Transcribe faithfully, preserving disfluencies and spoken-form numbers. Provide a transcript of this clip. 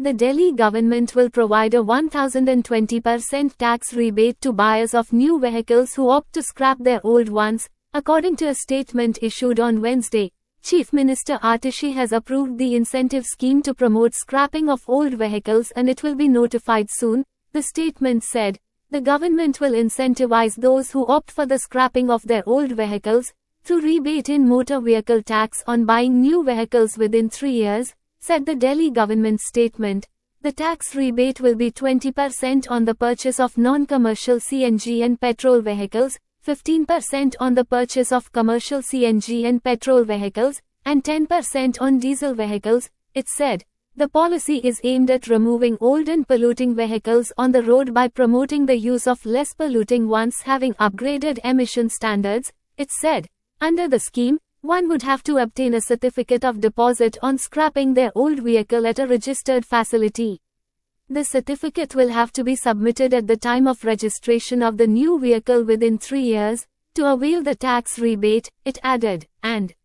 The Delhi government will provide a one thousand twenty percent tax rebate to buyers of new vehicles who opt to scrap their old ones, according to a statement issued on Wednesday. Chief Minister Atishi has approved the incentive scheme to promote scrapping of old vehicles and it will be notified soon, the statement said. The government will incentivize those who opt for the scrapping of their old vehicles, through rebate in motor vehicle tax on buying new vehicles within three years, said the Delhi government statement. The tax rebate will be twenty percent on the purchase of non-commercial C N G and petrol vehicles, fifteen percent on the purchase of commercial C N G and petrol vehicles, and ten percent on diesel vehicles, it said. The policy is aimed at removing old and polluting vehicles on the road by promoting the use of less polluting ones having upgraded emission standards, it said. Under the scheme, one would have to obtain a certificate of deposit on scrapping their old vehicle at a registered facility. The certificate will have to be submitted at the time of registration of the new vehicle within three years, to avail the tax rebate, it added, and